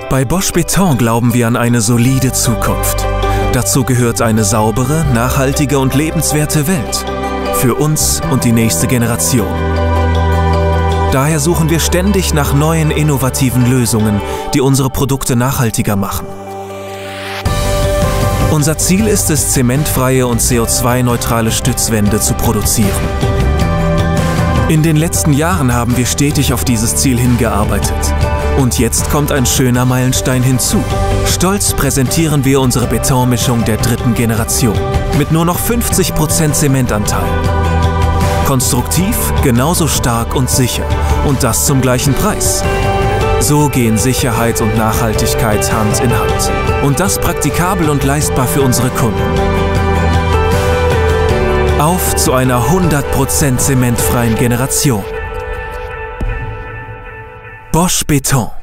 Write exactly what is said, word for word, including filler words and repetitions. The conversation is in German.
Bei Bosch Beton glauben wir an eine solide Zukunft. Dazu gehört eine saubere, nachhaltige und lebenswerte Welt. Für uns und die nächste Generation. Daher suchen wir ständig nach neuen, innovativen Lösungen, die unsere Produkte nachhaltiger machen. Unser Ziel ist es, zementfreie und C O zwei neutrale Stützwände zu produzieren. In den letzten Jahren haben wir stetig auf dieses Ziel hingearbeitet. Und jetzt kommt ein schöner Meilenstein hinzu. Stolz präsentieren wir unsere Betonmischung der dritten Generation mit nur noch fünfzig Prozent Zementanteil. Konstruktiv, genauso stark und sicher. Und das zum gleichen Preis. So gehen Sicherheit und Nachhaltigkeit Hand in Hand. Und das praktikabel und leistbar für unsere Kunden. Auf zu einer hundert Prozent zementfreien Generation. Bosch Beton.